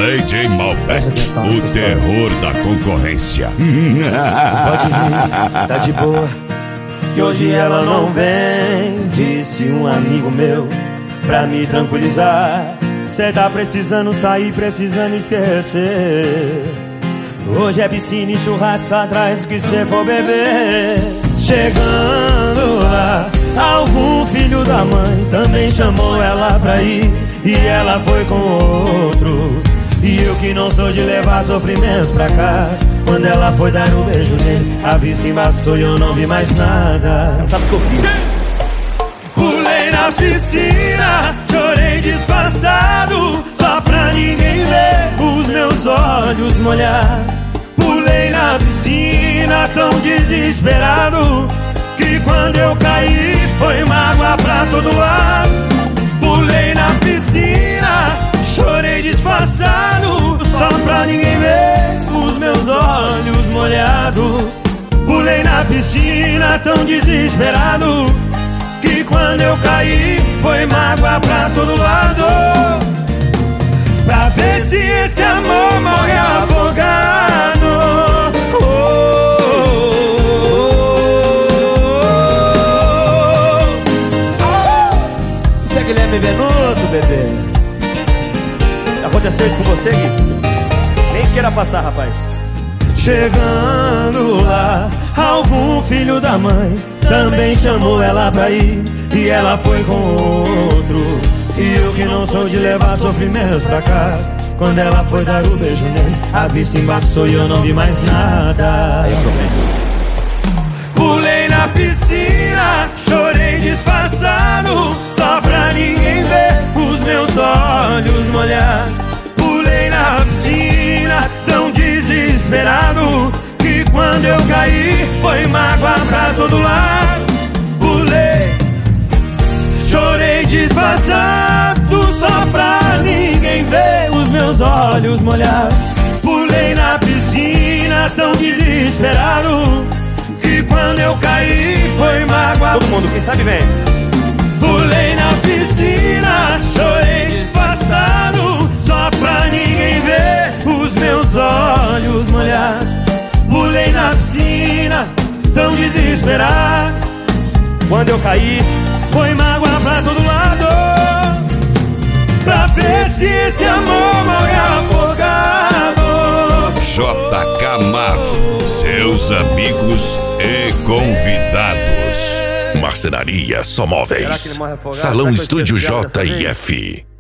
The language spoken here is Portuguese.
DJ Malbec, o terror da concorrência. Pode vir, tá de boa, que hoje ela não vem. Disse um amigo meu pra me tranquilizar. Cê tá precisando sair, precisando esquecer. Hoje é piscina e churrasco atrás do que cê for beber. Chegando lá, algum filho da mãe também chamou ela pra ir, e ela foi com outro. E eu que não sou de levar sofrimento pra casa, quando ela foi dar um beijo nele, a vista embaçou e eu não vi mais nada. Você não sabe o que eu fiz? Pulei na piscina, chorei disfarçado, só pra ninguém ver os meus olhos molhar. Pulei na piscina tão desesperado, que quando eu caí foi mágoa pra todo lado. Pulei na piscina, chorei disfarçado, só pra ninguém ver os meus olhos molhados. Pulei na piscina tão desesperado, que quando eu caí foi mágoa pra todo lado. Pra ver se esse amor morre afogado. Você é Guilherme Benuto, bebê? Aconteceu isso com você, Gui? Nem queira passar, rapaz. Chegando lá, algum filho da mãe também chamou ela pra ir, e ela foi com outro. E eu que não sou de levar sofrimento pra casa, quando ela foi dar o beijo nele, a vista embaçou e eu não vi mais nada. Aí eu Pulei na piscina, chorei disfarçado, só pra ninguém ver os meus olhos molhar. Pulei na piscina tão desesperado, que quando eu caí foi mágoa pra todo lado. Pulei, chorei disfarçado, só pra ninguém ver os meus olhos molhados. Pulei na piscina tão desesperado, que quando eu caí foi mágoa. Todo mundo, quem sabe vem. Pulei na piscina, chorei disfarçado, só pra ninguém ver os meus olhos molhados. Pulei na piscina tão desesperado, Quando eu caí, foi mágoa pra todo lado. Pra ver se esse amor morre afogado. JK Marv, seus amigos e convidados. Marcenaria Só Será que Móveis. ele morre afogado? Salão Será que eu Estúdio esqueci dessa vez? JF.